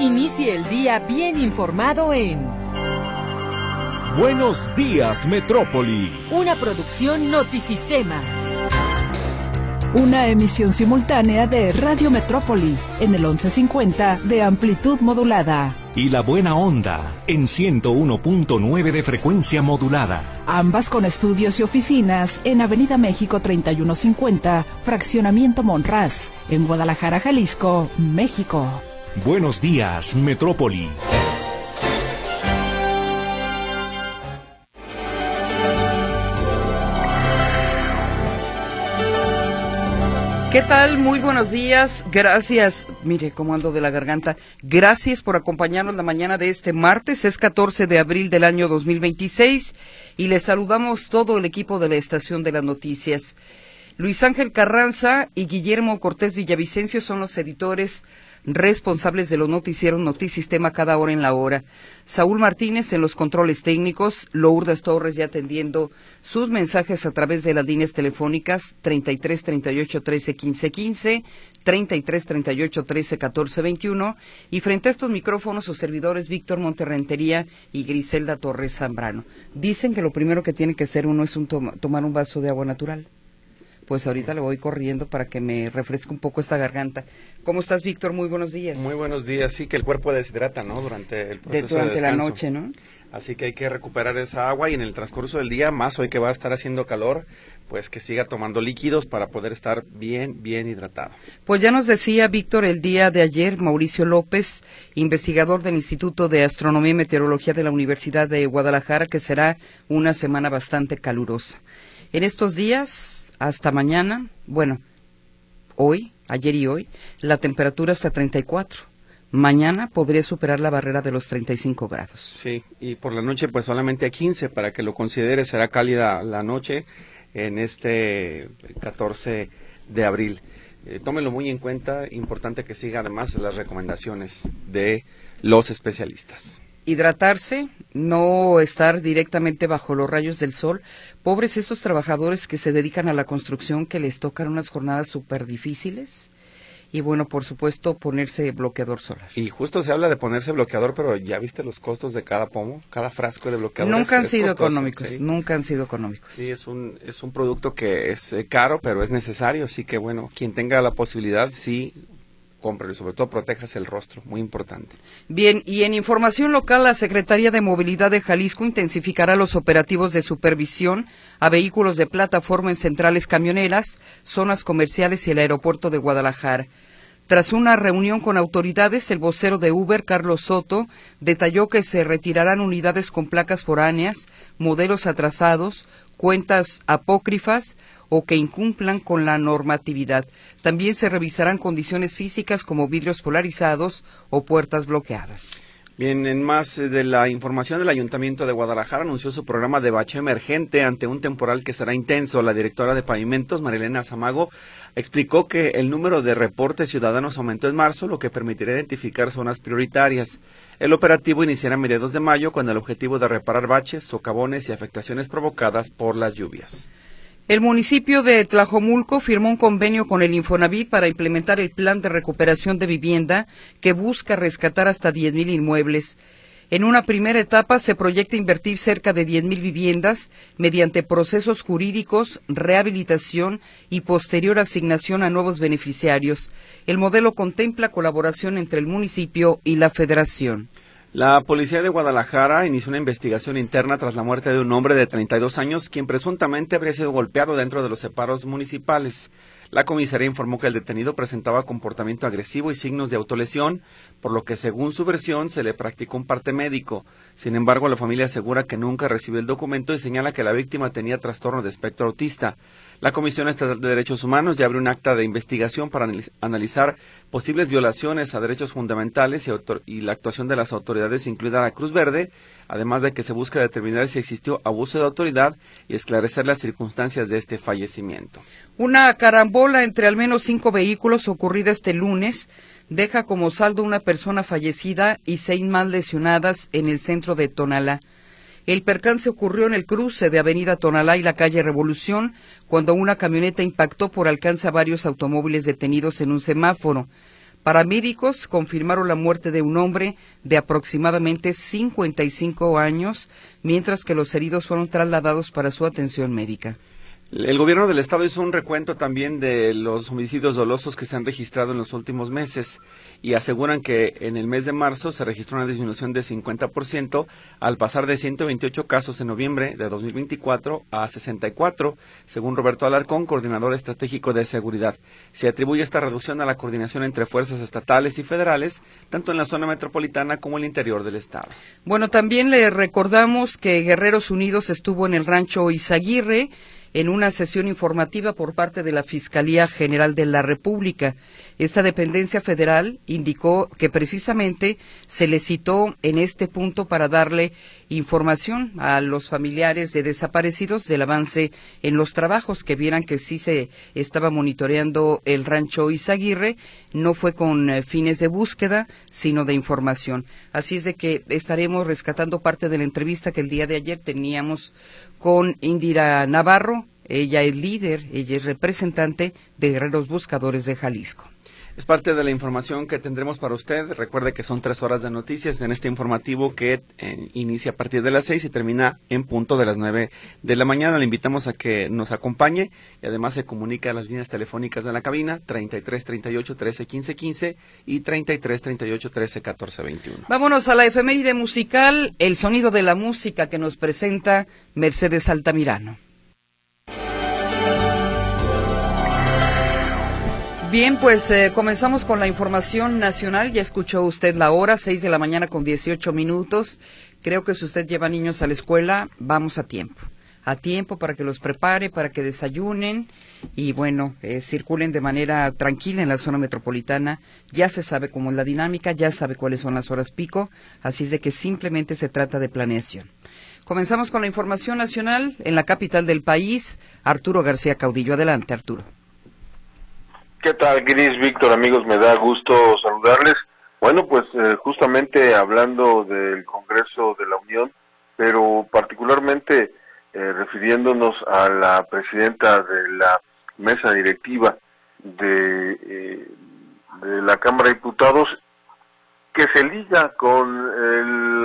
Inicie el día bien informado en Buenos Días, Metrópoli. Una producción Notisistema. Una emisión simultánea de Radio Metrópoli en el 1150 de amplitud modulada. Y La Buena Onda en 101.9 de frecuencia modulada. Ambas con estudios y oficinas en Avenida México 3150, Fraccionamiento Monraz, en Guadalajara, Jalisco, México. Buenos días, Metrópoli. ¿Qué tal? Muy buenos días. Gracias. Mire cómo ando de la garganta. Gracias por acompañarnos la mañana de este martes. Es 14 de abril del año 2026 y les saludamos todo el equipo de la Estación de las Noticias. Luis Ángel Carranza y Guillermo Cortés Villavicencio son los editores responsables de los noticieros Notisistema cada hora en la hora. Saúl Martínez en los controles técnicos, Lourdes Torres ya atendiendo sus mensajes a través de las líneas telefónicas 33 38 13 15 15, 33 38 13 14 21 y frente a estos micrófonos sus servidores Víctor Monterrentería y Griselda Torres Zambrano. Dicen que lo primero que tiene que hacer uno es tomar un vaso de agua natural. Pues ahorita le voy corriendo para que me refresque un poco esta garganta. ¿Cómo estás, Víctor? Muy buenos días. Muy buenos días. Sí, que el cuerpo deshidrata, ¿no? Durante el proceso de descanso. La noche, ¿no? Así que hay que recuperar esa agua y en el transcurso del día, más hoy que va a estar haciendo calor, pues que siga tomando líquidos para poder estar bien hidratado. Pues ya nos decía, Víctor, el día de ayer, Mauricio López, investigador del Instituto de Astronomía y Meteorología de la Universidad de Guadalajara, que será una semana bastante calurosa. En estos días, hasta mañana, bueno, hoy, ayer y hoy, la temperatura está 34. Mañana podría superar la barrera de los 35 grados. Sí, y por la noche pues solamente a 15, para que lo considere, será cálida la noche en este 14 de abril. Tómelo muy en cuenta, importante que siga además las recomendaciones de los especialistas. Hidratarse, no estar directamente bajo los rayos del sol. Pobres estos trabajadores que se dedican a la construcción, que les tocan unas jornadas súper difíciles. Y bueno, por supuesto, ponerse bloqueador solar. Y justo se habla de ponerse bloqueador, pero ¿ya viste los costos de cada pomo? Cada frasco de bloqueador nunca han sido costoso, económicos, ¿sí? Nunca han sido económicos. Sí, es un producto que es caro, pero es necesario. Así que bueno, quien tenga la posibilidad, sí, cómprelo y sobre todo protéjase el rostro, muy importante. Bien, y en información local, la Secretaría de Movilidad de Jalisco intensificará los operativos de supervisión a vehículos de plataforma en centrales camioneras, zonas comerciales y el aeropuerto de Guadalajara. Tras una reunión con autoridades, el vocero de Uber, Carlos Soto, detalló que se retirarán unidades con placas foráneas, modelos atrasados, cuentas apócrifas o que incumplan con la normatividad. También se revisarán condiciones físicas como vidrios polarizados o puertas bloqueadas. Bien, en más de la información, del Ayuntamiento de Guadalajara anunció su programa de bacheo emergente ante un temporal que será intenso. La directora de Pavimentos, Marilena Zamago, explicó que el número de reportes ciudadanos aumentó en marzo, lo que permitirá identificar zonas prioritarias. El operativo iniciará a mediados de mayo con el objetivo de reparar baches, socavones y afectaciones provocadas por las lluvias. El municipio de Tlajomulco firmó un convenio con el Infonavit para implementar el plan de recuperación de vivienda que busca rescatar hasta 10,000 inmuebles. En una primera etapa se proyecta invertir cerca de 10,000 viviendas mediante procesos jurídicos, rehabilitación y posterior asignación a nuevos beneficiarios. El modelo contempla colaboración entre el municipio y la Federación. La policía de Guadalajara inició una investigación interna tras la muerte de un hombre de 32 años, quien presuntamente habría sido golpeado dentro de los separos municipales. La comisaría informó que el detenido presentaba comportamiento agresivo y signos de autolesión, por lo que según su versión se le practicó un parte médico. Sin embargo, la familia asegura que nunca recibió el documento y señala que la víctima tenía trastorno de espectro autista. La Comisión Estatal de Derechos Humanos ya abrió un acta de investigación para analizar posibles violaciones a derechos fundamentales y la actuación de las autoridades, incluida la Cruz Verde, además de que se busca determinar si existió abuso de autoridad y esclarecer las circunstancias de este fallecimiento. Una carambola entre al menos 5 vehículos ocurrida este lunes deja como saldo una persona fallecida y 6 más lesionadas en el centro de Tonalá. El percance ocurrió en el cruce de Avenida Tonalá y la calle Revolución, cuando una camioneta impactó por alcance a varios automóviles detenidos en un semáforo. Paramédicos confirmaron la muerte de un hombre de aproximadamente 55 años, mientras que los heridos fueron trasladados para su atención médica. El gobierno del estado hizo un recuento también de los homicidios dolosos que se han registrado en los últimos meses y aseguran que en el mes de marzo se registró una disminución de 50% al pasar de 128 casos en noviembre de 2024 a 64, según Roberto Alarcón, coordinador estratégico de seguridad. Se atribuye esta reducción a la coordinación entre fuerzas estatales y federales, tanto en la zona metropolitana como en el interior del estado. Bueno, también le recordamos que Guerreros Unidos estuvo en el rancho Izaguirre en una sesión informativa por parte de la Fiscalía General de la República. Esta dependencia federal indicó que precisamente se le citó en este punto para darle información a los familiares de desaparecidos del avance en los trabajos, que vieran que sí se estaba monitoreando el rancho Izaguirre, no fue con fines de búsqueda, sino de información. Así es de que estaremos rescatando parte de la entrevista que el día de ayer teníamos con Indira Navarro. Ella es líder, ella es representante de Guerreros Buscadores de Jalisco. Es parte de la información que tendremos para usted. Recuerde que son 3 horas de noticias en este informativo que inicia a partir de las 6 y termina en punto de las 9 de la mañana. Le invitamos a que nos acompañe y además se comunica a las líneas telefónicas de la cabina 33 38 13 15 15 y 33 38 13 14 21. Vámonos a la efeméride musical, el sonido de la música que nos presenta Mercedes Altamirano. Bien, pues comenzamos con la información nacional. Ya escuchó usted la hora, 6 de la mañana con 18 minutos. Creo que si usted lleva niños a la escuela, vamos a tiempo para que los prepare, para que desayunen y bueno, circulen de manera tranquila en la zona metropolitana. Ya se sabe cómo es la dinámica, ya sabe cuáles son las horas pico, así es de que simplemente se trata de planeación. Comenzamos con la información nacional en la capital del país. Arturo García Caudillo, adelante, Arturo. ¿Qué tal, Gris, Víctor, amigos? Me da gusto saludarles. Bueno, pues justamente hablando del Congreso de la Unión, pero particularmente refiriéndonos a la presidenta de la mesa directiva de la Cámara de Diputados, que se liga con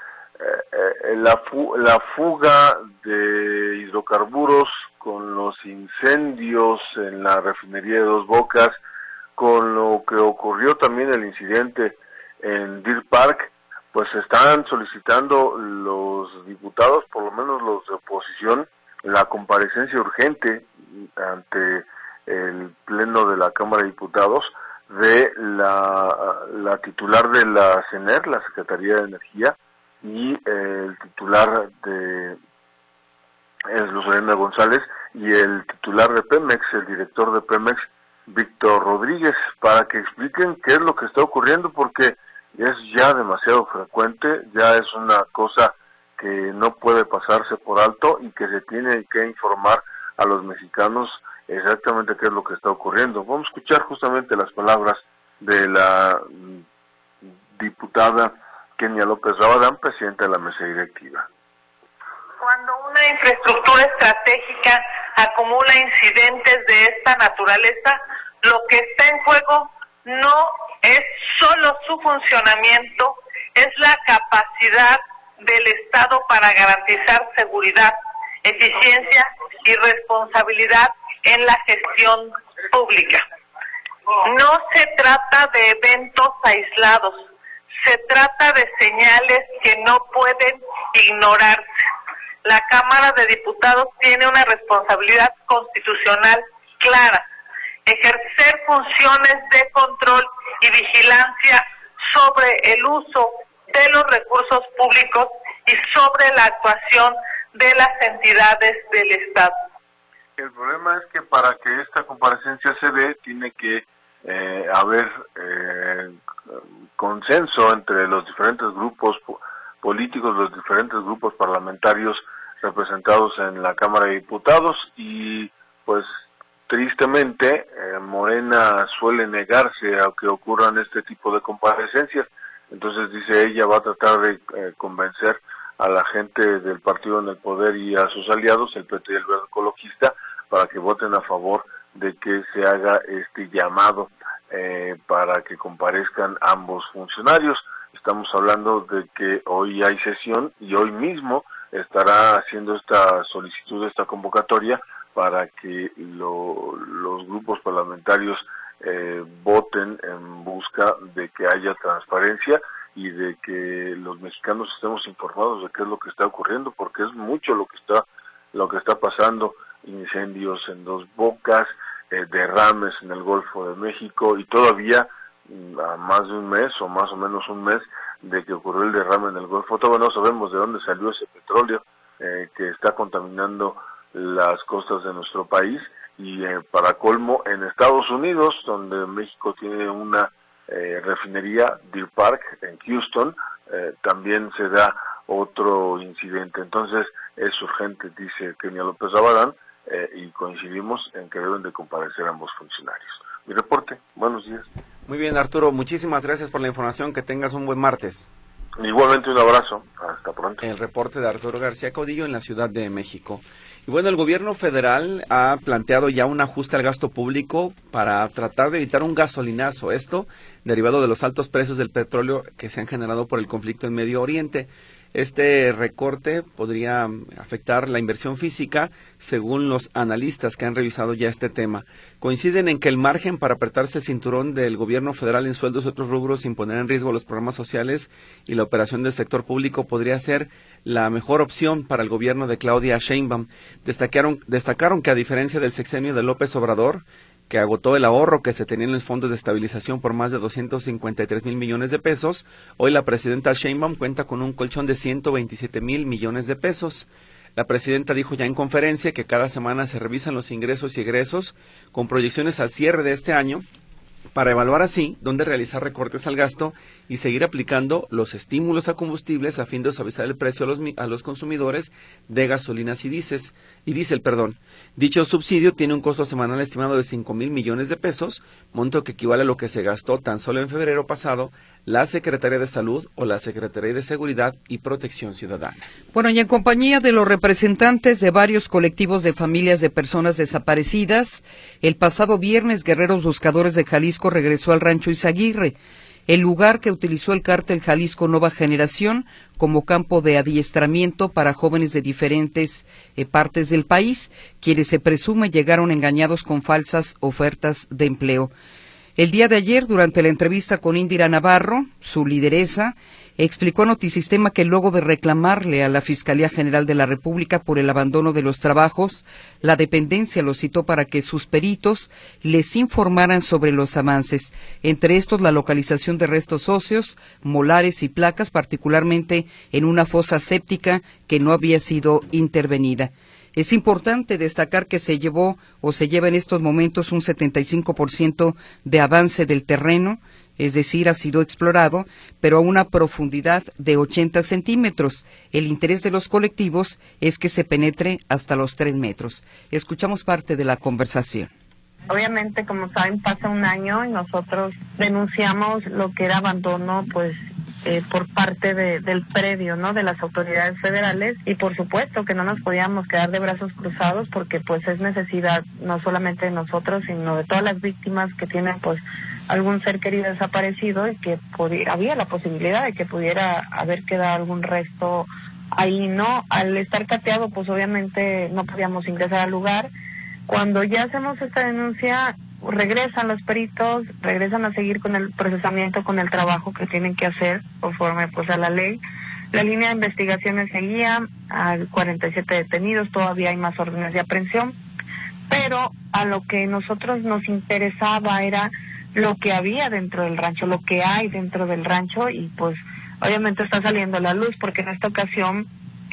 la fuga de hidrocarburos, con los incendios en la refinería de Dos Bocas, con lo que ocurrió también el incidente en Deer Park, pues están solicitando los diputados, por lo menos los de oposición, la comparecencia urgente ante el Pleno de la Cámara de Diputados de la titular de la CENER, la Secretaría de Energía, y el titular de Luz Elena González, y el titular de Pemex, el director de Pemex, Víctor Rodríguez, para que expliquen qué es lo que está ocurriendo, porque es ya demasiado frecuente, ya es una cosa que no puede pasarse por alto y que se tiene que informar a los mexicanos exactamente qué es lo que está ocurriendo. Vamos a escuchar justamente las palabras de la diputada Kenia López Rabadán, presidenta de la mesa directiva. Cuando una infraestructura estratégica acumula incidentes de esta naturaleza, lo que está en juego no es solo su funcionamiento, es la capacidad del Estado para garantizar seguridad, eficiencia y responsabilidad en la gestión pública. No se trata de eventos aislados, se trata de señales que no pueden ignorarse. La Cámara de Diputados tiene una responsabilidad constitucional clara: ejercer funciones de control y vigilancia sobre el uso de los recursos públicos y sobre la actuación de las entidades del Estado. El problema es que para que esta comparecencia se dé, tiene que haber consenso entre los diferentes grupos políticos, los diferentes grupos parlamentarios representados en la Cámara de Diputados, y pues tristemente Morena suele negarse a que ocurran este tipo de comparecencias. Entonces, dice ella, va a tratar de convencer a la gente del partido en el poder y a sus aliados, el PT y el Verde Ecologista, para que voten a favor de que se haga este llamado. para que comparezcan ambos funcionarios. Estamos hablando de que hoy hay sesión y hoy mismo estará haciendo esta solicitud, esta convocatoria, para que los grupos parlamentarios voten en busca de que haya transparencia y de que los mexicanos estemos informados de qué es lo que está ocurriendo, porque es mucho lo que está pasando: incendios en Dos Bocas, derrames en el Golfo de México, y todavía a más de un mes o más o menos un mes de que ocurrió el derrame en el Golfo, todavía no sabemos de dónde salió ese petróleo que está contaminando las costas de nuestro país. Y para colmo, en Estados Unidos, donde México tiene una refinería, Deer Park, en Houston, también se da otro incidente. Entonces es urgente, dice Kenia López Rabadán, y coincidimos en que deben de comparecer ambos funcionarios. Mi reporte, buenos días. Muy bien, Arturo, muchísimas gracias por la información, que tengas un buen martes. Igualmente, un abrazo, hasta pronto. El reporte de Arturo García Caudillo en la Ciudad de México. Y bueno, el gobierno federal ha planteado ya un ajuste al gasto público para tratar de evitar un gasolinazo, esto derivado de los altos precios del petróleo que se han generado por el conflicto en Medio Oriente. Este recorte podría afectar la inversión física, según los analistas que han revisado ya este tema. Coinciden en que el margen para apretarse el cinturón del gobierno federal en sueldos y otros rubros sin poner en riesgo los programas sociales y la operación del sector público podría ser la mejor opción para el gobierno de Claudia Sheinbaum. Destacaron que, a diferencia del sexenio de López Obrador, que agotó el ahorro que se tenía en los fondos de estabilización por más de 253,000 millones de pesos, hoy la presidenta Sheinbaum cuenta con un colchón de 127,000 millones de pesos. La presidenta dijo ya en conferencia que cada semana se revisan los ingresos y egresos con proyecciones al cierre de este año, para evaluar así dónde realizar recortes al gasto y seguir aplicando los estímulos a combustibles a fin de suavizar el precio a los consumidores de gasolinas y diésel. Dicho subsidio tiene un costo semanal estimado de 5,000 millones de pesos, monto que equivale a lo que se gastó tan solo en febrero pasado la Secretaría de Salud o la Secretaría de Seguridad y Protección Ciudadana. Bueno, y en compañía de los representantes de varios colectivos de familias de personas desaparecidas, el pasado viernes Guerreros Buscadores de Jalisco regresó al rancho Izaguirre, el lugar que utilizó el cártel Jalisco Nueva Generación como campo de adiestramiento para jóvenes de diferentes partes del país, quienes se presume llegaron engañados con falsas ofertas de empleo. El día de ayer, durante la entrevista con Indira Navarro, su lideresa, explicó a Notisistema que luego de reclamarle a la Fiscalía General de la República por el abandono de los trabajos, la dependencia los citó para que sus peritos les informaran sobre los avances, entre estos la localización de restos óseos, molares y placas, particularmente en una fosa séptica que no había sido intervenida. Es importante destacar que se lleva en estos momentos un 75% de avance del terreno, es decir, ha sido explorado, pero a una profundidad de 80 centímetros. El interés de los colectivos es que se penetre hasta los 3 metros. Escuchamos parte de la conversación. Obviamente, como saben, pasa un año y nosotros denunciamos lo que era abandono, por parte del predio, ¿no?, de las autoridades federales, y por supuesto que no nos podíamos quedar de brazos cruzados porque es necesidad no solamente de nosotros, sino de todas las víctimas que tienen algún ser querido desaparecido y que había la posibilidad de que pudiera haber quedado algún resto ahí, ¿no? Al estar cateado, obviamente no podíamos ingresar al lugar. Cuando ya hacemos esta denuncia, regresan los peritos, regresan a seguir con el procesamiento, con el trabajo que tienen que hacer conforme a la ley. La línea de investigaciones seguía, al 47 detenidos, todavía hay más órdenes de aprehensión, pero a lo que nosotros nos interesaba era lo que había dentro del rancho, lo que hay dentro del rancho, y obviamente está saliendo a la luz, porque en esta ocasión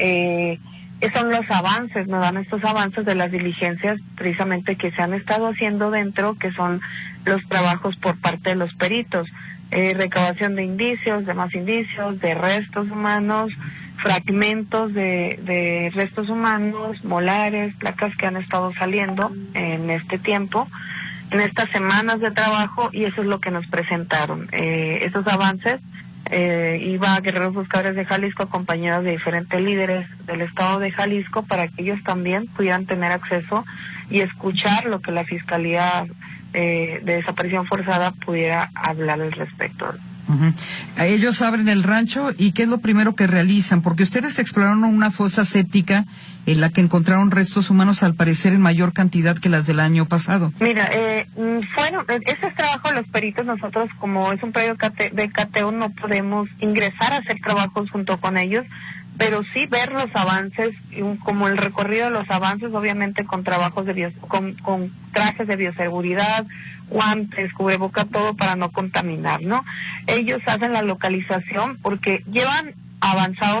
son los avances, nos dan estos avances de las diligencias precisamente que se han estado haciendo dentro, que son los trabajos por parte de los peritos, recabación de indicios, de más indicios, de restos humanos, fragmentos de restos humanos, molares, placas que han estado saliendo en este tiempo, en estas semanas de trabajo, y eso es lo que nos presentaron, esos avances. Iba a Guerreros Buscadores de Jalisco acompañados de diferentes líderes del estado de Jalisco para que ellos también pudieran tener acceso y escuchar lo que la Fiscalía de desaparición forzada pudiera hablar al respecto. Ellos abren el rancho y ¿qué es lo primero que realizan? Porque ustedes exploraron una fosa séptica en la que encontraron restos humanos al parecer en mayor cantidad que las del año pasado. Mira, ese es trabajo de los peritos. Nosotros, como es un predio de cateo, no podemos ingresar a hacer trabajos junto con ellos, pero sí ver los avances, como el recorrido de los avances, obviamente con trabajos con trajes de bioseguridad, guantes, cubreboca, todo para no contaminar, ¿no? Ellos hacen la localización porque llevan avanzado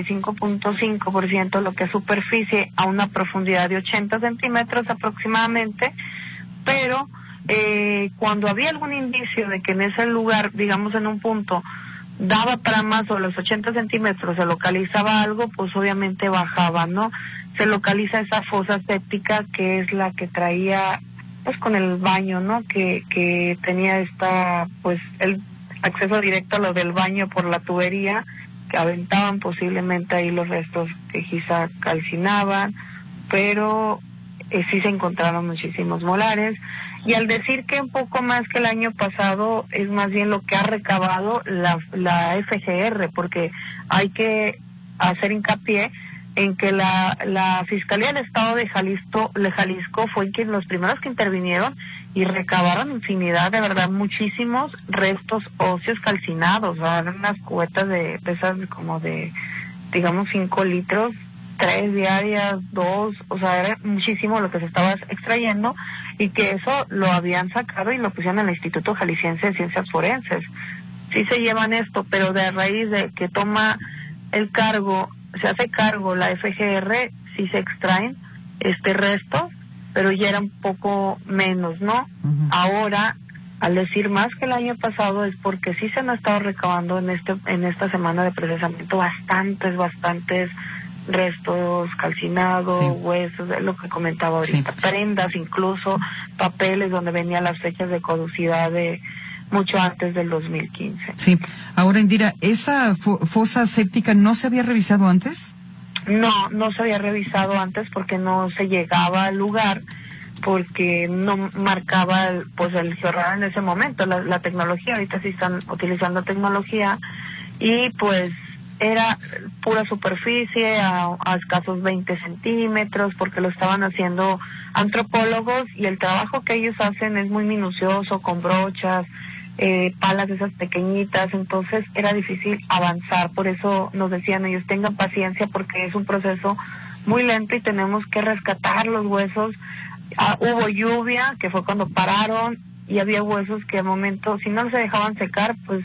75.5% lo que es superficie a una profundidad de 80 centímetros aproximadamente, pero cuando había algún indicio de que en ese lugar, digamos en un punto, daba para más o los 80 centímetros, se localizaba algo, pues obviamente bajaba, ¿no? Se localiza esa fosa séptica que es la que traía, pues con el baño, ¿no? Que tenía pues el acceso directo a lo del baño por la tubería, que aventaban posiblemente ahí los restos que quizá calcinaban, pero sí se encontraron muchísimos molares. Y al decir que un poco más que el año pasado, es más bien lo que ha recabado la FGR, porque hay que hacer hincapié en que la Fiscalía del Estado de Jalisco fue los primeros que intervinieron y recabaron infinidad, de verdad, muchísimos restos óseos calcinados. Eran unas cubetas de esas como de, digamos, 5 litros, 3 diarias, 2, o sea, era muchísimo lo que se estaba extrayendo, y que eso lo habían sacado y lo pusieron en el Instituto Jalisciense de Ciencias Forenses. Sí se llevan esto, pero de raíz de que toma el cargo, se hace cargo la FGR, sí se extraen restos, pero ya era un poco menos, ¿no? Ahora, al decir más que el año pasado, es porque sí se han estado recabando en esta semana de procesamiento bastantes restos calcinados, sí, huesos, es lo que comentaba ahorita, sí, prendas, incluso papeles donde venían las fechas de caducidad de mucho antes del 2015. Sí. Ahora, Indira, ¿esa fosa séptica no se había revisado antes? No se había revisado antes porque no se llegaba al lugar, porque no marcaba el georradar en ese momento. La tecnología, ahorita sí están utilizando tecnología, y pues era pura superficie a escasos 20 centímetros, porque lo estaban haciendo antropólogos, y el trabajo que ellos hacen es muy minucioso, con brochas, palas esas pequeñitas, entonces era difícil avanzar. Por eso nos decían ellos, tengan paciencia porque es un proceso muy lento y tenemos que rescatar los huesos. Hubo lluvia, que fue cuando pararon, y había huesos que al momento, si no se dejaban secar, pues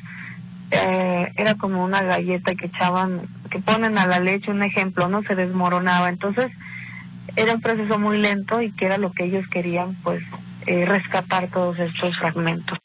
era como una galleta que ponen a la leche, un ejemplo, ¿no? Se desmoronaba. Entonces era un proceso muy lento, y que era lo que ellos querían, pues rescatar todos estos fragmentos.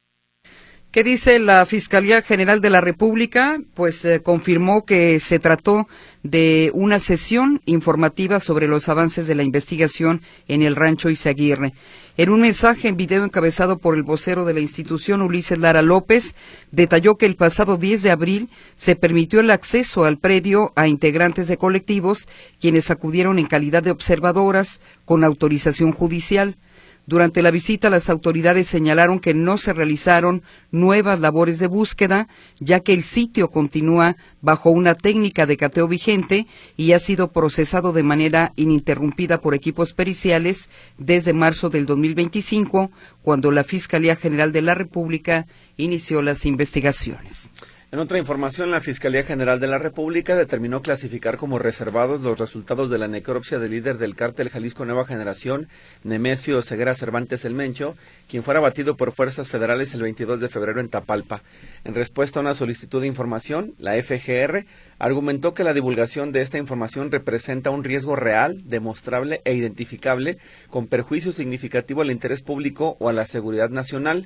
¿Qué dice la Fiscalía General de la República? Pues confirmó que se trató de una sesión informativa sobre los avances de la investigación en el rancho Izaguirre. En un mensaje en video encabezado por el vocero de la institución, Ulises Lara López, detalló que el pasado 10 de abril se permitió el acceso al predio a integrantes de colectivos, quienes acudieron en calidad de observadoras con autorización judicial. Durante la visita, las autoridades señalaron que no se realizaron nuevas labores de búsqueda, ya que el sitio continúa bajo una técnica de cateo vigente y ha sido procesado de manera ininterrumpida por equipos periciales desde marzo del 2025, cuando la Fiscalía General de la República inició las investigaciones. En otra información, la Fiscalía General de la República determinó clasificar como reservados los resultados de la necropsia del líder del cártel Jalisco Nueva Generación, Nemesio Ceguera Cervantes el Mencho, quien fuera abatido por fuerzas federales el 22 de febrero en Tapalpa. En respuesta a una solicitud de información, la FGR argumentó que la divulgación de esta información representa un riesgo real, demostrable e identificable, con perjuicio significativo al interés público o a la seguridad nacional.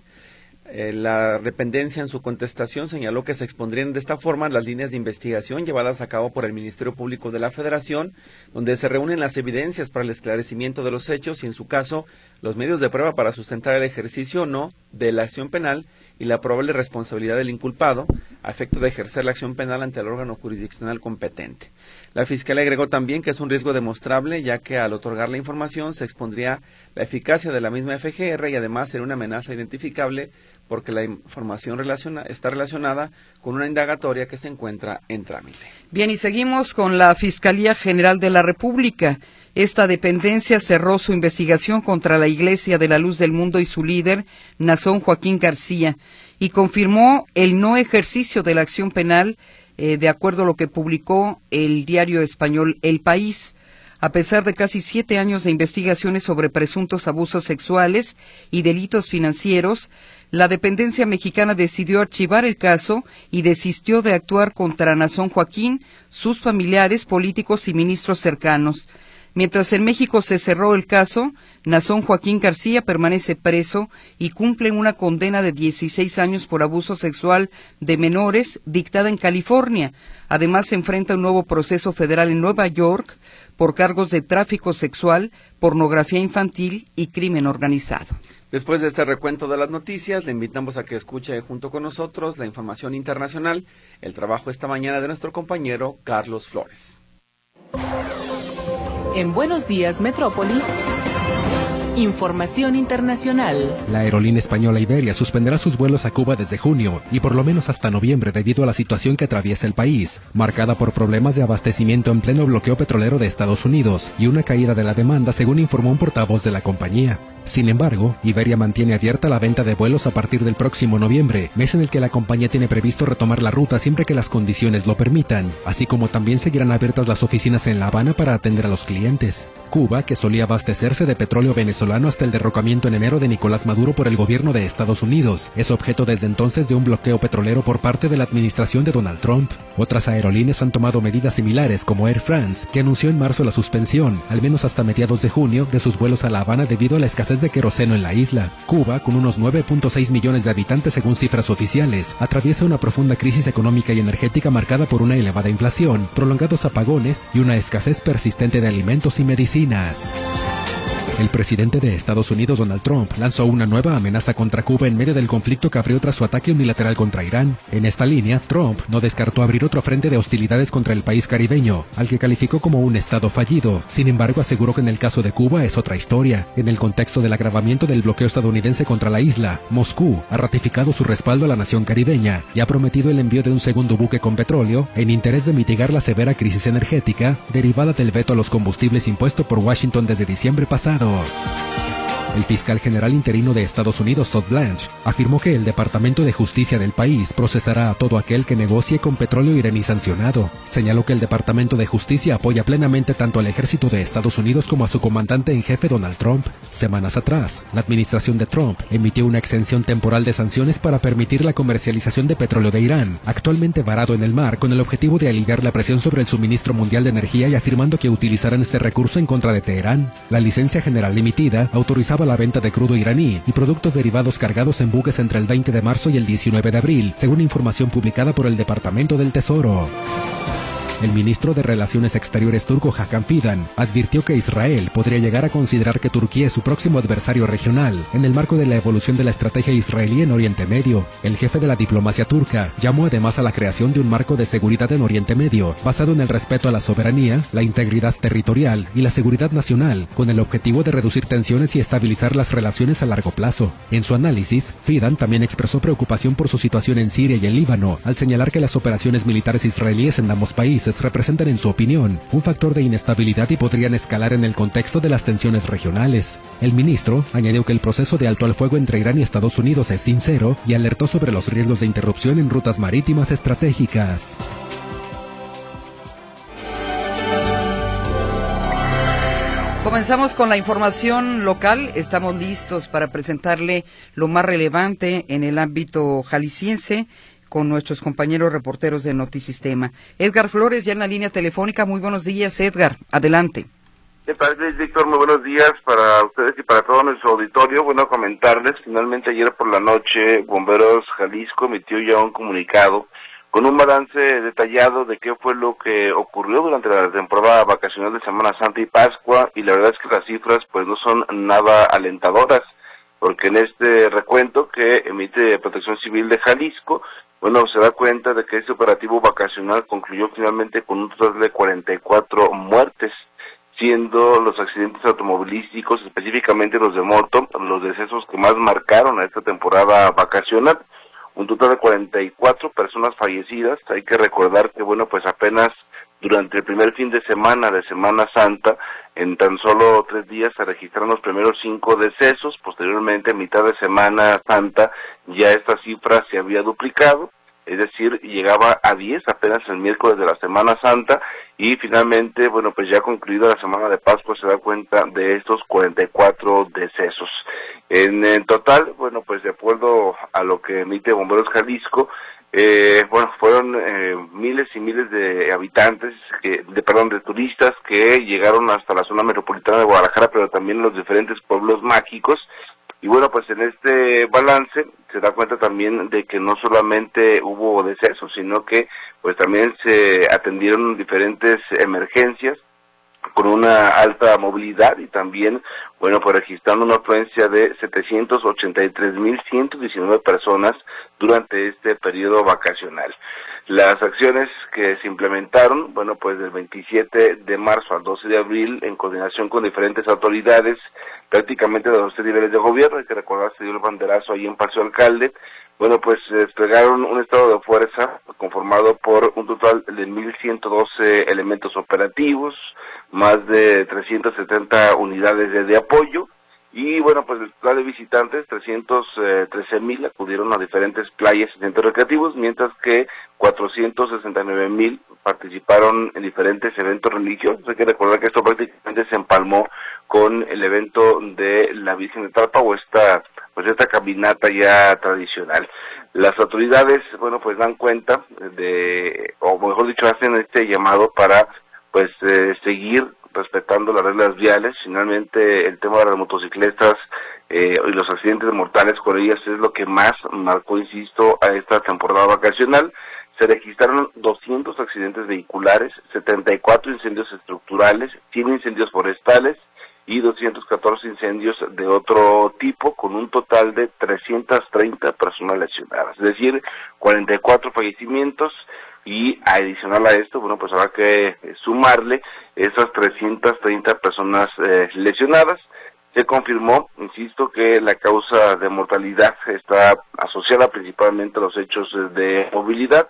La dependencia en su contestación señaló que se expondrían de esta forma las líneas de investigación llevadas a cabo por el Ministerio Público de la Federación, donde se reúnen las evidencias para el esclarecimiento de los hechos y, en su caso, los medios de prueba para sustentar el ejercicio o no de la acción penal y la probable responsabilidad del inculpado, a efecto de ejercer la acción penal ante el órgano jurisdiccional competente. La Fiscalía agregó también que es un riesgo demostrable, ya que al otorgar la información se expondría la eficacia de la misma FGR y además sería una amenaza identificable porque la información está relacionada con una indagatoria que se encuentra en trámite. Bien, y seguimos con la Fiscalía General de la República. Esta dependencia cerró su investigación contra la Iglesia de la Luz del Mundo y su líder, Nazón Joaquín García, y confirmó el no ejercicio de la acción penal, de acuerdo a lo que publicó el diario español El País. A pesar de casi 7 años de investigaciones sobre presuntos abusos sexuales y delitos financieros, la dependencia mexicana decidió archivar el caso y desistió de actuar contra Nazón Joaquín, sus familiares, políticos y ministros cercanos. Mientras en México se cerró el caso, Nazón Joaquín García permanece preso y cumple una condena de 16 años por abuso sexual de menores dictada en California. Además, se enfrenta a un nuevo proceso federal en Nueva York por cargos de tráfico sexual, pornografía infantil y crimen organizado. Después de este recuento de las noticias, le invitamos a que escuche junto con nosotros la información internacional, el trabajo esta mañana de nuestro compañero Carlos Flores. En Buenos Días, Metrópoli, información internacional. La aerolínea española Iberia suspenderá sus vuelos a Cuba desde junio y por lo menos hasta noviembre debido a la situación que atraviesa el país, marcada por problemas de abastecimiento en pleno bloqueo petrolero de Estados Unidos y una caída de la demanda, según informó un portavoz de la compañía. Sin embargo, Iberia mantiene abierta la venta de vuelos a partir del próximo noviembre, mes en el que la compañía tiene previsto retomar la ruta siempre que las condiciones lo permitan, así como también seguirán abiertas las oficinas en La Habana para atender a los clientes. Cuba, que solía abastecerse de petróleo venezolano hasta el derrocamiento en enero de Nicolás Maduro por el gobierno de Estados Unidos, es objeto desde entonces de un bloqueo petrolero por parte de la administración de Donald Trump. Otras aerolíneas han tomado medidas similares, como Air France, que anunció en marzo la suspensión, al menos hasta mediados de junio, de sus vuelos a La Habana debido a la escasez de queroseno en la isla. Cuba, con unos 9.6 millones de habitantes según cifras oficiales, atraviesa una profunda crisis económica y energética marcada por una elevada inflación, prolongados apagones y una escasez persistente de alimentos y medicinas. El presidente de Estados Unidos, Donald Trump, lanzó una nueva amenaza contra Cuba en medio del conflicto que abrió tras su ataque unilateral contra Irán. En esta línea, Trump no descartó abrir otro frente de hostilidades contra el país caribeño, al que calificó como un estado fallido. Sin embargo, aseguró que en el caso de Cuba es otra historia. En el contexto del agravamiento del bloqueo estadounidense contra la isla, Moscú ha ratificado su respaldo a la nación caribeña y ha prometido el envío de un segundo buque con petróleo en interés de mitigar la severa crisis energética derivada del veto a los combustibles impuesto por Washington desde diciembre pasado. El fiscal general interino de Estados Unidos, Todd Blanche, afirmó que el Departamento de Justicia del país procesará a todo aquel que negocie con petróleo iraní sancionado. Señaló que el Departamento de Justicia apoya plenamente tanto al ejército de Estados Unidos como a su comandante en jefe Donald Trump. Semanas atrás, la administración de Trump emitió una exención temporal de sanciones para permitir la comercialización de petróleo de Irán, actualmente varado en el mar, con el objetivo de aliviar la presión sobre el suministro mundial de energía y afirmando que utilizarán este recurso en contra de Teherán. La licencia general limitada autorizaba la venta de crudo iraní y productos derivados cargados en buques entre el 20 de marzo y el 19 de abril, según información publicada por el Departamento del Tesoro. El ministro de Relaciones Exteriores turco Hakan Fidan advirtió que Israel podría llegar a considerar que Turquía es su próximo adversario regional en el marco de la evolución de la estrategia israelí en Oriente Medio. El jefe de la diplomacia turca llamó además a la creación de un marco de seguridad en Oriente Medio basado en el respeto a la soberanía, la integridad territorial y la seguridad nacional, con el objetivo de reducir tensiones y estabilizar las relaciones a largo plazo. En su análisis, Fidan también expresó preocupación por su situación en Siria y en Líbano, al señalar que las operaciones militares israelíes en ambos países representan, en su opinión, un factor de inestabilidad y podrían escalar en el contexto de las tensiones regionales. El ministro añadió que el proceso de alto al fuego entre Irán y Estados Unidos es sincero y alertó sobre los riesgos de interrupción en rutas marítimas estratégicas. Comenzamos con la información local. Estamos listos para presentarle lo más relevante en el ámbito jalisciense con nuestros compañeros reporteros de Notisistema. Edgar Flores, ya en la línea telefónica. Muy buenos días, Edgar. Adelante. ¿Qué tal, Víctor? Muy buenos días para ustedes y para todo nuestro auditorio. Bueno, comentarles, finalmente ayer por la noche, Bomberos Jalisco emitió ya un comunicado con un balance detallado de qué fue lo que ocurrió durante la temporada vacacional de Semana Santa y Pascua, y la verdad es que las cifras pues no son nada alentadoras, porque en este recuento que emite Protección Civil de Jalisco bueno, se da cuenta de que este operativo vacacional concluyó finalmente con un total de 44 muertes, siendo los accidentes automovilísticos, específicamente los de moto, los decesos que más marcaron a esta temporada vacacional. Un total de 44 personas fallecidas. Hay que recordar que, bueno, pues apenas durante el primer fin de Semana Santa, en tan solo 3 días se registraron los primeros 5 decesos. Posteriormente, a mitad de Semana Santa, ya esta cifra se había duplicado, es decir, llegaba a 10 apenas el miércoles de la Semana Santa, y finalmente, bueno, pues ya concluida la Semana de Pascua se da cuenta de estos 44 decesos. En total, bueno, pues de acuerdo a lo que emite Bomberos Jalisco, bueno, fueron miles y miles de habitantes, de turistas que llegaron hasta la zona metropolitana de Guadalajara, pero también en los diferentes pueblos mágicos. Y bueno, pues en este balance se da cuenta también de que no solamente hubo decesos, sino que pues también se atendieron diferentes emergencias con una alta movilidad, y también, bueno, pues registrando una afluencia de 783,119 personas durante este periodo vacacional. Las acciones que se implementaron, bueno, pues del 27 de marzo al 12 de abril, en coordinación con diferentes autoridades, prácticamente de los 3 niveles de gobierno. Hay que recordar, se dio el banderazo ahí en Paseo Alcalde. Bueno, pues desplegaron un estado de fuerza conformado por un total de 1,112 elementos operativos, más de 370 unidades de apoyo, y bueno, pues el total de visitantes, 313,000 acudieron a diferentes playas y centros recreativos, mientras que 469,000 participaron en diferentes eventos religiosos. Hay que recordar que esto prácticamente se empalmó con el evento de la Virgen de Talpa, o esta caminata ya tradicional. Las autoridades, bueno, pues dan cuenta o mejor dicho, hacen este llamado para pues seguir respetando las reglas viales. Finalmente, el tema de las motocicletas y los accidentes mortales con ellas es lo que más marcó, insisto, a esta temporada vacacional. Se registraron 200 accidentes vehiculares, 74 incendios estructurales, 100 incendios forestales y 214 incendios de otro tipo, con un total de 330 personas lesionadas, es decir, 44 fallecimientos. Y adicional a esto, bueno, pues habrá que sumarle esas 330 personas lesionadas. Se confirmó, insisto, que la causa de mortalidad está asociada principalmente a los hechos de movilidad.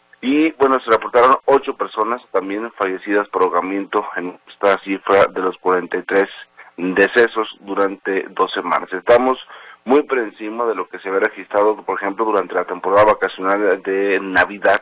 Y bueno, se reportaron 8 personas también fallecidas por ahogamiento en esta cifra de los 43 decesos durante 2 semanas. Estamos muy por encima de lo que se había registrado, por ejemplo, durante la temporada vacacional de Navidad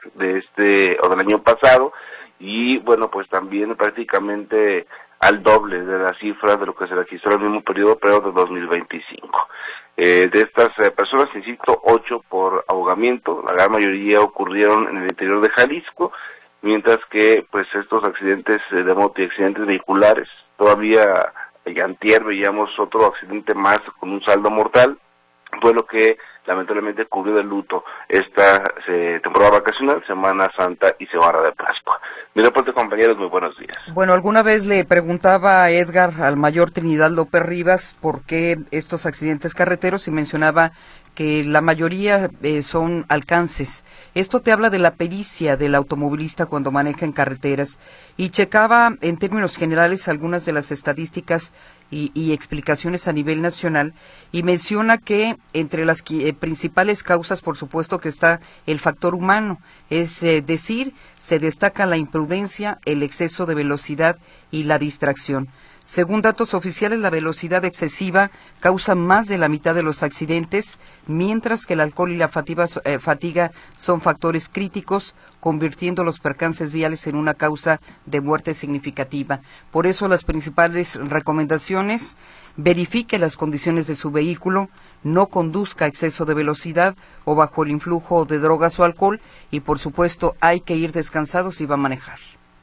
del año pasado, y bueno, pues también prácticamente al doble de la cifra de lo que se registró en el mismo periodo, pero de 2025. De estas personas, insisto, 8 por ahogamiento, la gran mayoría ocurrieron en el interior de Jalisco, mientras que pues estos accidentes de moto y accidentes vehiculares, todavía antier veíamos otro accidente más con un saldo mortal, fue lo que lamentablemente cubrió de luto esta temporada vacacional, Semana Santa y Semana de Pascua. Mi reporte, compañeros, muy buenos días. Bueno, alguna vez le preguntaba a Edgar, al mayor Trinidad López Rivas, por qué estos accidentes carreteros, y mencionaba que la mayoría son alcances. Esto te habla de la pericia del automovilista cuando maneja en carreteras, y checaba en términos generales algunas de las estadísticas y explicaciones a nivel nacional, y menciona que entre las principales causas, por supuesto, que está el factor humano, es decir, se destaca la imprudencia, el exceso de velocidad y la distracción. Según datos oficiales, la velocidad excesiva causa más de la mitad de los accidentes, mientras que el alcohol y la fatiga son factores críticos, convirtiendo los percances viales en una causa de muerte significativa. Por eso las principales recomendaciones: verifique las condiciones de su vehículo, no conduzca a exceso de velocidad o bajo el influjo de drogas o alcohol, y por supuesto hay que ir descansado si va a manejar.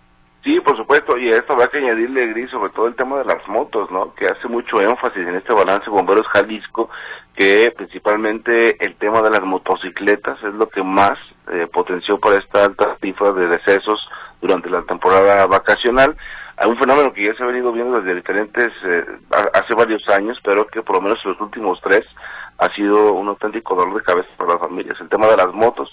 Sí, por supuesto, y a esto habrá que añadirle, Gris, sobre todo el tema de las motos, ¿no? Que hace mucho énfasis en este balance Bomberos Jalisco, que principalmente el tema de las motocicletas es lo que más potenció para esta alta cifra de decesos durante la temporada vacacional. Hay un fenómeno que ya se ha venido viendo desde diferentes, hace varios años, pero que por lo menos en los últimos 3 ha sido un auténtico dolor de cabeza para las familias. El tema de las motos,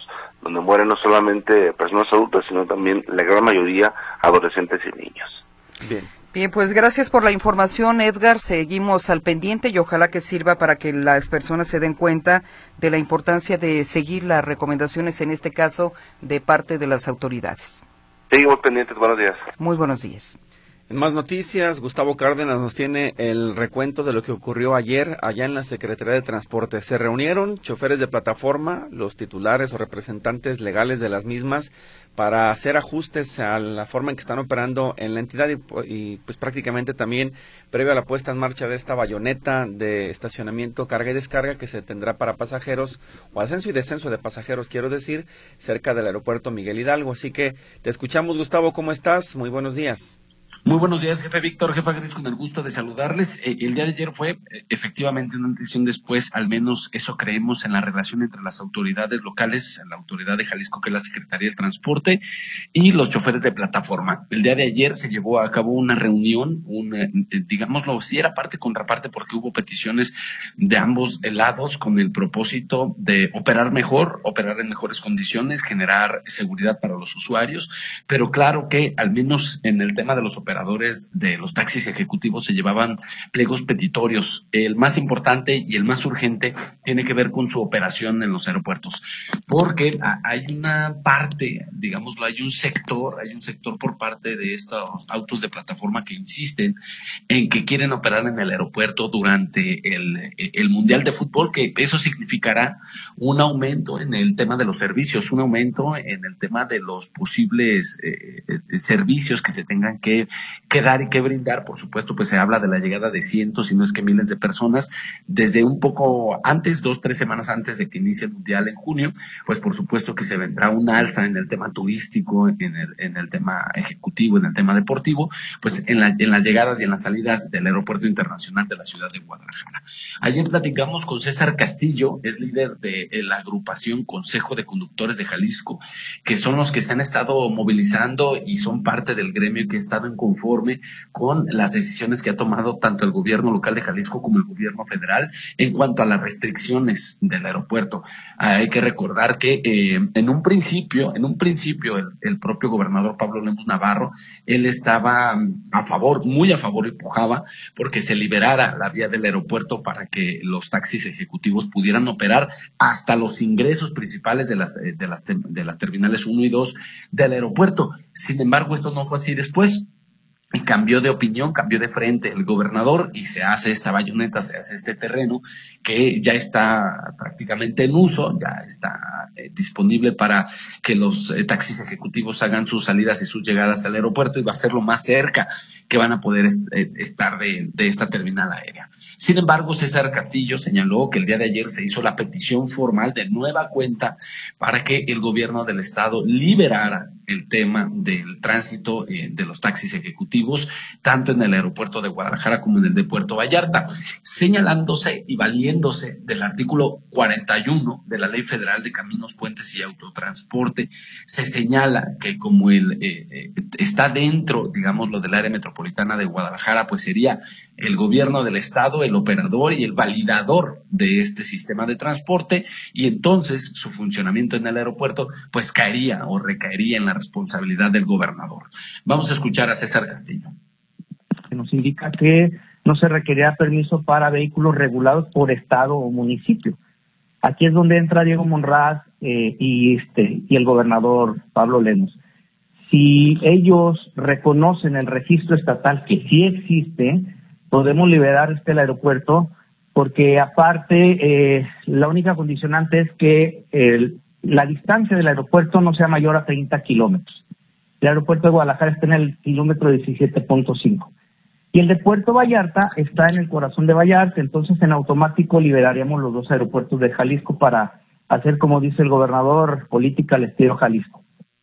donde mueren no solamente personas adultas, sino también la gran mayoría adolescentes y niños. Bien, pues gracias por la información, Edgar. Seguimos al pendiente y ojalá que sirva para que las personas se den cuenta de la importancia de seguir las recomendaciones, en este caso, de parte de las autoridades. Seguimos pendientes, buenos días. Muy buenos días. En más noticias, Gustavo Cárdenas nos tiene el recuento de lo que ocurrió ayer allá en la Secretaría de Transporte. Se reunieron choferes de plataforma, los titulares o representantes legales de las mismas, para hacer ajustes a la forma en que están operando en la entidad y pues prácticamente también previo a la puesta en marcha de esta bayoneta de estacionamiento, carga y descarga que se tendrá para pasajeros, o ascenso y descenso de pasajeros, quiero decir, cerca del aeropuerto Miguel Hidalgo. Así que te escuchamos, Gustavo, ¿cómo estás? Muy buenos días. Muy buenos días, jefe Víctor, jefa Gris, con el gusto de saludarles. El día de ayer fue efectivamente una antes y un después, al menos eso creemos, en la relación entre las autoridades locales, la autoridad de Jalisco, que es la Secretaría del Transporte, y los choferes de plataforma. El día de ayer se llevó a cabo una reunión, digámoslo, sí era parte contraparte, porque hubo peticiones de ambos lados con el propósito de operar mejor, operar en mejores condiciones, generar seguridad para los usuarios, pero claro que al menos en el tema de los operadores de los taxis ejecutivos se llevaban pliegos petitorios. El más importante y el más urgente tiene que ver con su operación en los aeropuertos, porque hay una parte, digámoslo, hay un sector por parte de estos autos de plataforma que insisten en que quieren operar en el aeropuerto durante el Mundial de Fútbol, que eso significará un aumento en el tema de los servicios, un aumento en el tema de los posibles servicios que se tengan que dar y que brindar. Por supuesto, pues se habla de la llegada de cientos, si no es que miles de personas, desde un poco antes, 2-3 semanas antes de que inicie el Mundial en junio. Pues por supuesto que se vendrá una alza en el tema turístico, en el tema ejecutivo, en el tema deportivo, pues en las llegadas y en las salidas del Aeropuerto Internacional de la ciudad de Guadalajara. Ayer platicamos con César Castillo, es líder de la agrupación Consejo de Conductores de Jalisco, que son los que se han estado movilizando y son parte del gremio que ha estado en conforme con las decisiones que ha tomado tanto el gobierno local de Jalisco como el gobierno federal en cuanto a las restricciones del aeropuerto. Hay que recordar que en un principio el propio gobernador Pablo Lemus Navarro, él estaba muy a favor y pujaba porque se liberara la vía del aeropuerto para que los taxis ejecutivos pudieran operar hasta los ingresos principales de las terminales 1 y 2 del aeropuerto. Sin embargo, esto no fue así después. Cambió de opinión, cambió de frente el gobernador y se hace esta bayoneta, se hace este terreno que ya está prácticamente en uso, ya está disponible para que los taxis ejecutivos hagan sus salidas y sus llegadas al aeropuerto, y va a ser lo más cerca que van a poder estar de esta terminal aérea. Sin embargo, César Castillo señaló que el día de ayer se hizo la petición formal de nueva cuenta para que el gobierno del estado liberara el tema del tránsito de los taxis ejecutivos, tanto en el aeropuerto de Guadalajara como en el de Puerto Vallarta, señalándose y valiéndose del artículo 41 de la Ley Federal de Caminos, Puentes y Autotransporte. Se señala que como está dentro, digámoslo, del área metropolitana de Guadalajara, pues sería el gobierno del estado el operador y el validador de este sistema de transporte, y entonces su funcionamiento en el aeropuerto pues caería o recaería en la responsabilidad del gobernador. Vamos a escuchar a César Castillo. Nos indica que no se requerirá permiso para vehículos regulados por estado o municipio. Aquí es donde entra Diego Monraz y el gobernador Pablo Lemus. Si ellos reconocen el registro estatal que sí existe, podemos liberar el aeropuerto, porque aparte la única condicionante es que la distancia del aeropuerto no sea mayor a 30 kilómetros. El aeropuerto de Guadalajara está en el kilómetro 17.5. Y el de Puerto Vallarta está en el corazón de Vallarta, entonces en automático liberaríamos los dos aeropuertos de Jalisco para hacer, como dice el gobernador, política al estilo Jalisco.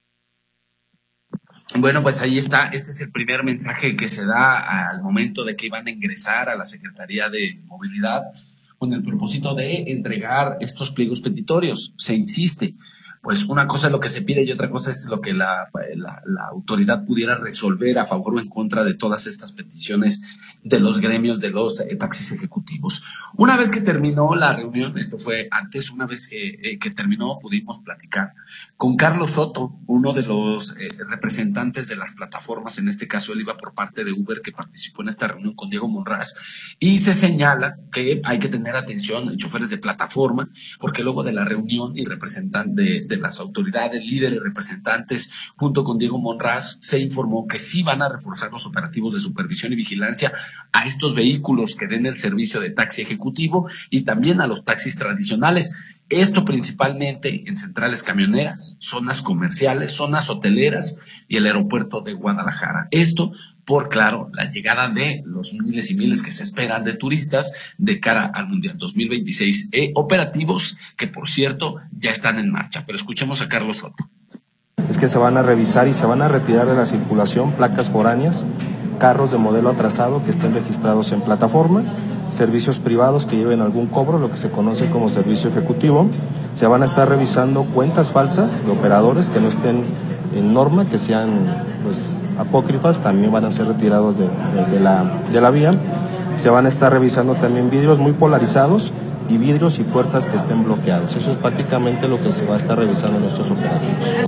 Bueno, pues ahí está. Este es el primer mensaje que se da al momento de que iban a ingresar a la Secretaría de Movilidad con el propósito de entregar estos pliegos petitorios. Se insiste, pues una cosa es lo que se pide y otra cosa es lo que la autoridad pudiera resolver a favor o en contra de todas estas peticiones de los gremios de los taxis ejecutivos. Una vez que terminó la reunión, esto fue antes, una vez que terminó, pudimos platicar con Carlos Soto, uno de los representantes de las plataformas. En este caso él iba por parte de Uber, que participó en esta reunión con Diego Monraz, y se señala que hay que tener atención, choferes de plataforma, porque luego de la reunión y representantes de las autoridades, líderes y representantes, junto con Diego Monraz, se informó que sí van a reforzar los operativos de supervisión y vigilancia a estos vehículos que den el servicio de taxi ejecutivo y también a los taxis tradicionales. Esto principalmente en centrales camioneras, zonas comerciales, zonas hoteleras y el aeropuerto de Guadalajara. Esto por, claro, la llegada de los miles y miles que se esperan de turistas de cara al Mundial 2026. Operativos que, por cierto, ya están en marcha. Pero escuchemos a Carlos Soto. Es que se van a revisar y se van a retirar de la circulación placas foráneas, carros de modelo atrasado que estén registrados en plataforma, servicios privados que lleven algún cobro, lo que se conoce como servicio ejecutivo. Se van a estar revisando cuentas falsas de operadores que no estén en norma, que sean pues apócrifas, también van a ser retirados de la vía. Se van a estar revisando también vidrios muy polarizados y vidrios y puertas que estén bloqueados. Eso es prácticamente lo que se va a estar revisando en estos operativos.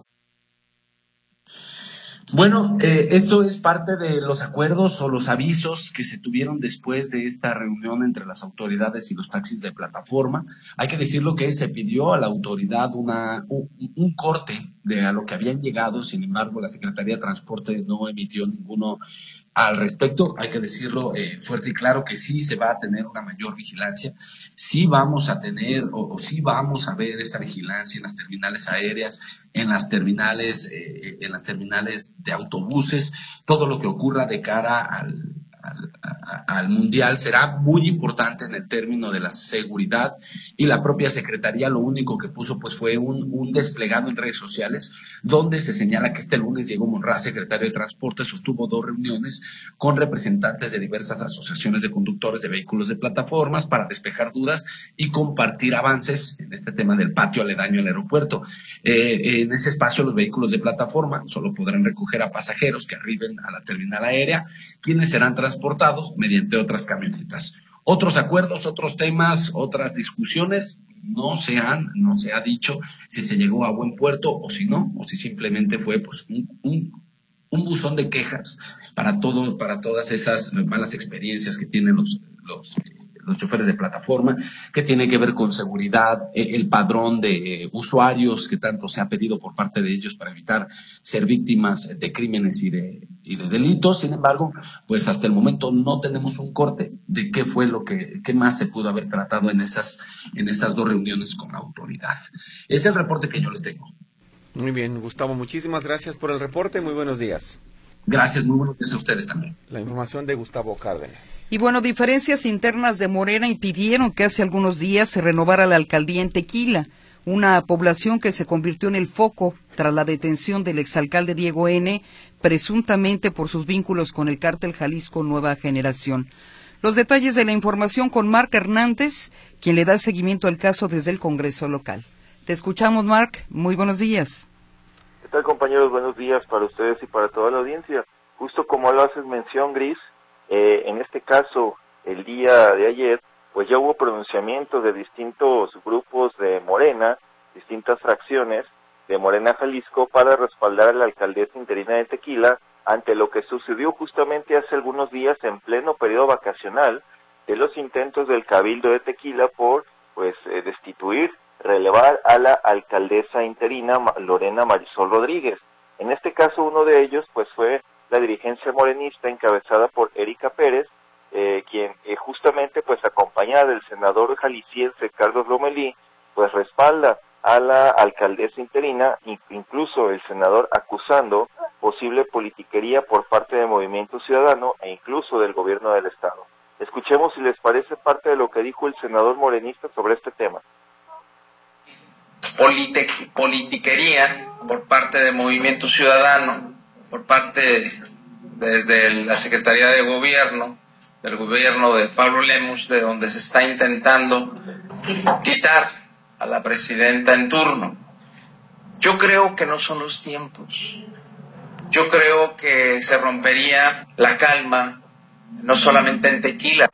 Bueno, esto es parte de los acuerdos o los avisos que se tuvieron después de esta reunión entre las autoridades y los taxis de plataforma. Hay que decirlo que se pidió a la autoridad un corte de a lo que habían llegado. Sin embargo, la Secretaría de Transporte no emitió ninguno al respecto. Hay que decirlo fuerte y claro que sí se va a tener una mayor vigilancia, sí vamos a tener o sí vamos a ver esta vigilancia en las terminales aéreas, en las terminales de autobuses. Todo lo que ocurra de cara al Mundial será muy importante en el término de la seguridad, y la propia Secretaría lo único que puso pues fue un desplegado en redes sociales donde se señala que este lunes Diego Monraz, secretario de Transporte, sostuvo 2 reuniones con representantes de diversas asociaciones de conductores de vehículos de plataformas para despejar dudas y compartir avances en este tema del patio aledaño al aeropuerto. En ese espacio los vehículos de plataforma solo podrán recoger a pasajeros que arriben a la terminal aérea, quienes serán transportados mediante otras camionetas. Otros acuerdos, otros temas, otras discusiones, no se ha dicho si se llegó a buen puerto o si no, o si simplemente fue pues un buzón de quejas para todas esas malas experiencias que tienen los choferes de plataforma, que tiene que ver con seguridad, el padrón de usuarios que tanto se ha pedido por parte de ellos para evitar ser víctimas de crímenes y de delitos. Sin embargo, pues hasta el momento no tenemos un corte de qué fue qué más se pudo haber tratado en esas 2 reuniones con la autoridad. Es el reporte que yo les tengo. Muy bien, Gustavo, muchísimas gracias por el reporte. Muy buenos días. Gracias, muy buenos días a ustedes también. La información de Gustavo Cárdenas. Y bueno, diferencias internas de Morena impidieron que hace algunos días se renovara la alcaldía en Tequila, una población que se convirtió en el foco tras la detención del exalcalde Diego N., presuntamente por sus vínculos con el cártel Jalisco Nueva Generación. Los detalles de la información con Marc Hernández, quien le da seguimiento al caso desde el Congreso local. Te escuchamos, Marc. Muy buenos días. ¿Qué tal, compañeros? Buenos días para ustedes y para toda la audiencia. Justo como lo haces mención, Gris, en este caso, el día de ayer, pues ya hubo pronunciamientos de distintos grupos de Morena, distintas fracciones de Morena Jalisco, para respaldar a la alcaldesa interina de Tequila ante lo que sucedió justamente hace algunos días en pleno periodo vacacional de los intentos del Cabildo de Tequila por destituir, relevar a la alcaldesa interina Lorena Marisol Rodríguez. En este caso, uno de ellos pues fue la dirigencia morenista encabezada por Erika Pérez, quien justamente pues acompañada del senador jalisciense Carlos Lomelí, pues respalda a la alcaldesa interina, incluso el senador acusando posible politiquería por parte de Movimiento Ciudadano e incluso del gobierno del estado. Escuchemos si les parece parte de lo que dijo el senador morenista sobre este tema. Politiquería por parte de Movimiento Ciudadano, por parte desde la Secretaría de Gobierno, del gobierno de Pablo Lemus, de donde se está intentando quitar a la presidenta en turno. Yo creo que no son los tiempos. Yo creo que se rompería la calma, no solamente en Tequila.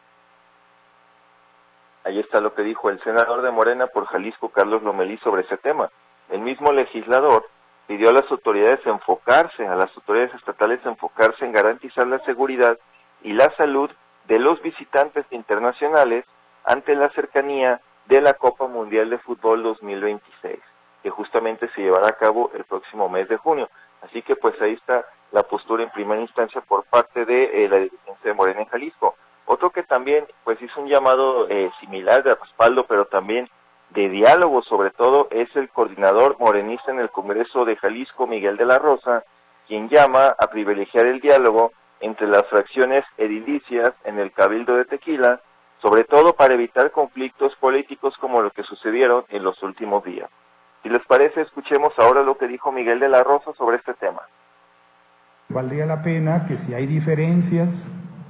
Ahí está lo que dijo el senador de Morena por Jalisco, Carlos Lomelí, sobre ese tema. El mismo legislador pidió a las autoridades estatales enfocarse en garantizar la seguridad y la salud de los visitantes internacionales ante la cercanía de la Copa Mundial de Fútbol 2026, que justamente se llevará a cabo el próximo mes de junio. Así que pues ahí está la postura en primera instancia por parte de la dirigencia de Morena en Jalisco. Otro que también pues hizo un llamado similar de respaldo, pero también de diálogo sobre todo, es el coordinador morenista en el Congreso de Jalisco, Miguel de la Rosa, quien llama a privilegiar el diálogo entre las fracciones edilicias en el Cabildo de Tequila, sobre todo para evitar conflictos políticos como los que sucedieron en los últimos días. Si les parece, escuchemos ahora lo que dijo Miguel de la Rosa sobre este tema. Valdría la pena que si hay diferencias,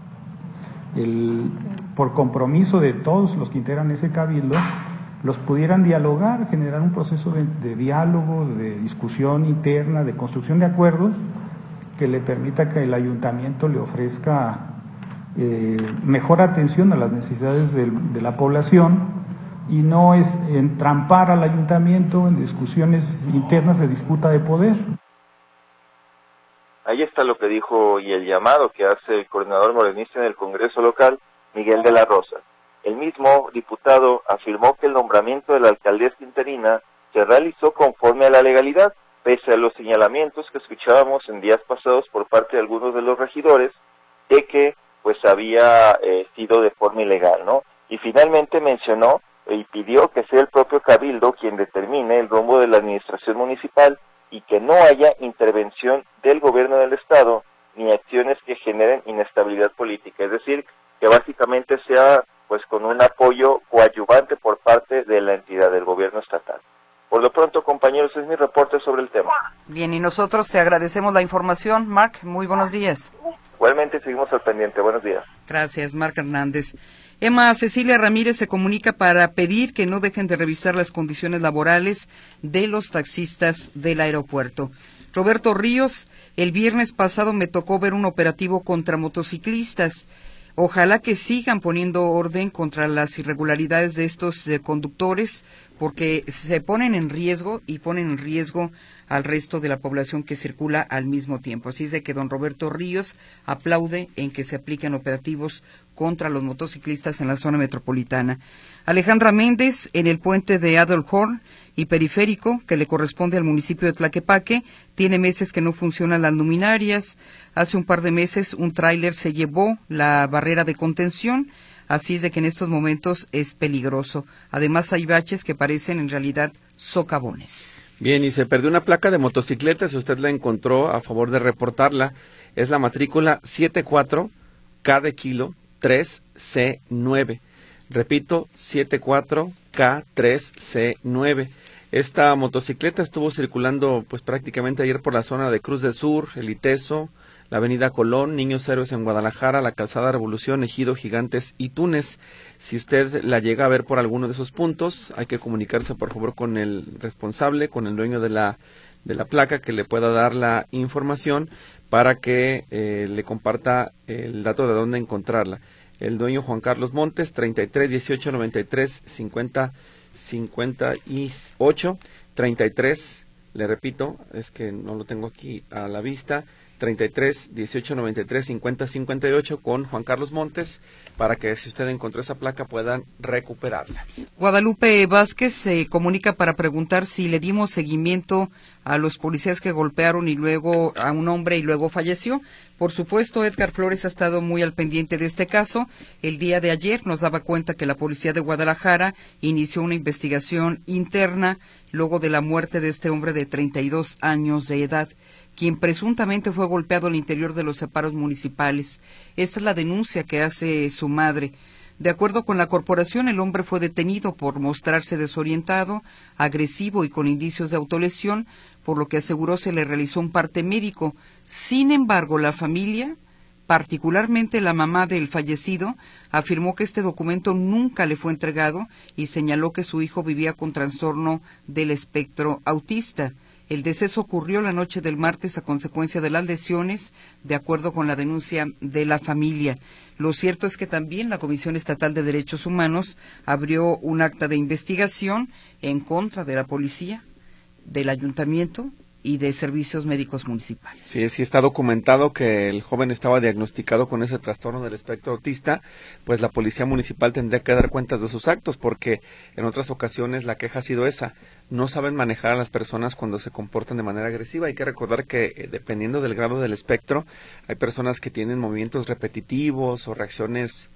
por compromiso de todos los que integran ese cabildo, los pudieran dialogar, generar un proceso de diálogo, de discusión interna, de construcción de acuerdos que le permita que el ayuntamiento le ofrezca mejor atención a las necesidades de la población y no es entrampar al ayuntamiento en discusiones internas de disputa de poder. Ahí está lo que dijo y el llamado que hace el coordinador morenista en el Congreso local, Miguel de la Rosa. El mismo diputado afirmó que el nombramiento de la alcaldesa interina se realizó conforme a la legalidad, pese a los señalamientos que escuchábamos en días pasados por parte de algunos de los regidores de que pues había sido de forma ilegal, ¿no? Y finalmente mencionó y pidió que sea el propio cabildo quien determine el rumbo de la administración municipal y que no haya intervención del gobierno del estado ni acciones que generen inestabilidad política, es decir, que básicamente sea pues con un apoyo coadyuvante por parte de la entidad del gobierno estatal. Por lo pronto, compañeros, es mi reporte sobre el tema. Bien, y nosotros te agradecemos la información, Marc. Muy buenos días. Igualmente seguimos al pendiente. Buenos días. Gracias, Marc Hernández. Emma Cecilia Ramírez se comunica para pedir que no dejen de revisar las condiciones laborales de los taxistas del aeropuerto. Roberto Ríos, el viernes pasado me tocó ver un operativo contra motociclistas. Ojalá que sigan poniendo orden contra las irregularidades de estos conductores, porque se ponen en riesgo y ponen en riesgo al resto de la población que circula al mismo tiempo. Así es de que don Roberto Ríos aplaude en que se apliquen operativos contra los motociclistas en la zona metropolitana. Alejandra Méndez, en el puente de Adelhorn y Periférico, que le corresponde al municipio de Tlaquepaque, tiene meses que no funcionan las luminarias. Hace un par de meses un tráiler se llevó la barrera de contención, así es de que en estos momentos es peligroso. Además hay baches que parecen en realidad socavones. Bien, y se perdió una placa de motocicleta, si usted la encontró, a favor de reportarla. Es la matrícula 74K de kilo 3C9. Repito, 74K3C9. Esta motocicleta estuvo circulando pues prácticamente ayer por la zona de Cruz del Sur, El Iteso, la avenida Colón, Niños Héroes en Guadalajara, la calzada Revolución, Ejido, Gigantes y Túnez. Si usted la llega a ver por alguno de esos puntos, hay que comunicarse por favor con el responsable, con el dueño de la placa, que le pueda dar la información para que le comparta el dato de dónde encontrarla. El dueño Juan Carlos Montes, 33 18 93 50 58 33, le repito, es que no lo tengo aquí a la vista, 33 18 93 50 58 con Juan Carlos Montes, para que si usted encontró esa placa puedan recuperarla. Guadalupe Vázquez se comunica para preguntar si le dimos seguimiento a los policías que golpearon y luego a un hombre y luego falleció. Por supuesto, Edgar Flores ha estado muy al pendiente de este caso. El día de ayer nos daba cuenta que la policía de Guadalajara inició una investigación interna luego de la muerte de este hombre de 32 años de edad, quien presuntamente fue golpeado al interior de los separos municipales. Esta es la denuncia que hace su madre. De acuerdo con la corporación, el hombre fue detenido por mostrarse desorientado, agresivo y con indicios de autolesión, por lo que aseguró se le realizó un parte médico. Sin embargo, la familia Particularmente la mamá del fallecido afirmó que este documento nunca le fue entregado y señaló que su hijo vivía con trastorno del espectro autista. El deceso ocurrió la noche del martes a consecuencia de las lesiones, de acuerdo con la denuncia de la familia. Lo cierto es que también la Comisión Estatal de Derechos Humanos abrió un acta de investigación en contra de la policía, del ayuntamiento y de servicios médicos municipales. Sí, está documentado que el joven estaba diagnosticado con ese trastorno del espectro autista, pues la policía municipal tendría que dar cuentas de sus actos, porque en otras ocasiones la queja ha sido esa: no saben manejar a las personas cuando se comportan de manera agresiva. Hay que recordar que dependiendo del grado del espectro, hay personas que tienen movimientos repetitivos o reacciones,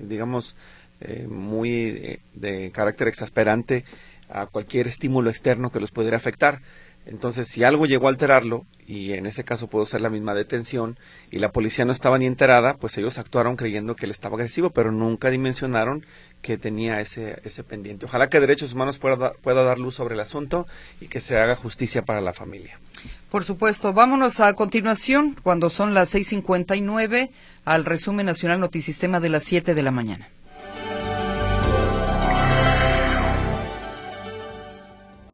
muy de carácter exasperante a cualquier estímulo externo que los pudiera afectar. Entonces, si algo llegó a alterarlo, y en ese caso pudo ser la misma detención, y la policía no estaba ni enterada, pues ellos actuaron creyendo que él estaba agresivo, pero nunca dimensionaron que tenía ese pendiente. Ojalá que Derechos Humanos pueda dar luz sobre el asunto y que se haga justicia para la familia. Por supuesto. Vámonos a continuación, cuando son las 6:59, al resumen nacional Notisistema de las 7 de la mañana.